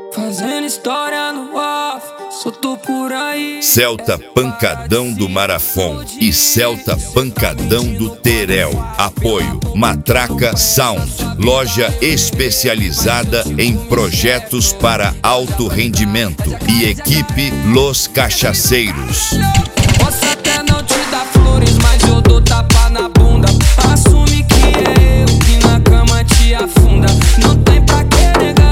Fazendo história no off, solto por aí. Celta Pancadão do Marafon e Celta Pancadão do Terel. Apoio Matraca Sound, loja especializada em projetos para alto rendimento, e equipe Los Cachaceiros. Posso até não te dar flores, mas eu dou tapa na bunda. Assume que é eu que na cama te afunda. Não tem pra que negar.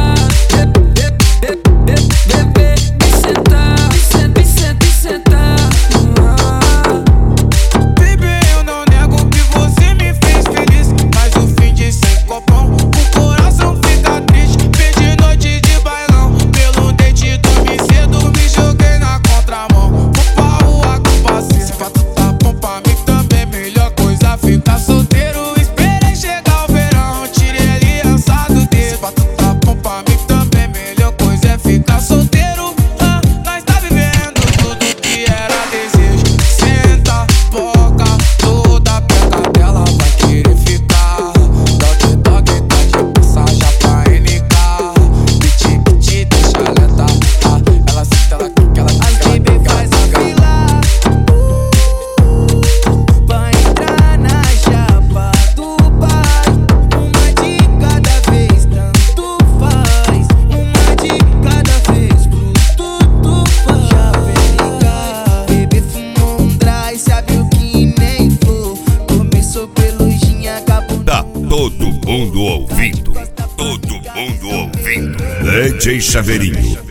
Ficar solteiro, esperei chegar o verão. Tirei aliançado dele. Pra tu tá bom pra mim também. Melhor coisa é ficar solteiro. Nós tá vivendo tudo que era desejo. Senta, boca, toda perna dela vai querer ficar. Dog, dog, tá de passagem pra NK. Piti, deixa lenta. Ela senta, ela quica, ela quica. As baby faz a fila. Todo mundo ouvindo, todo mundo ouvindo. DJ Chaveirinho.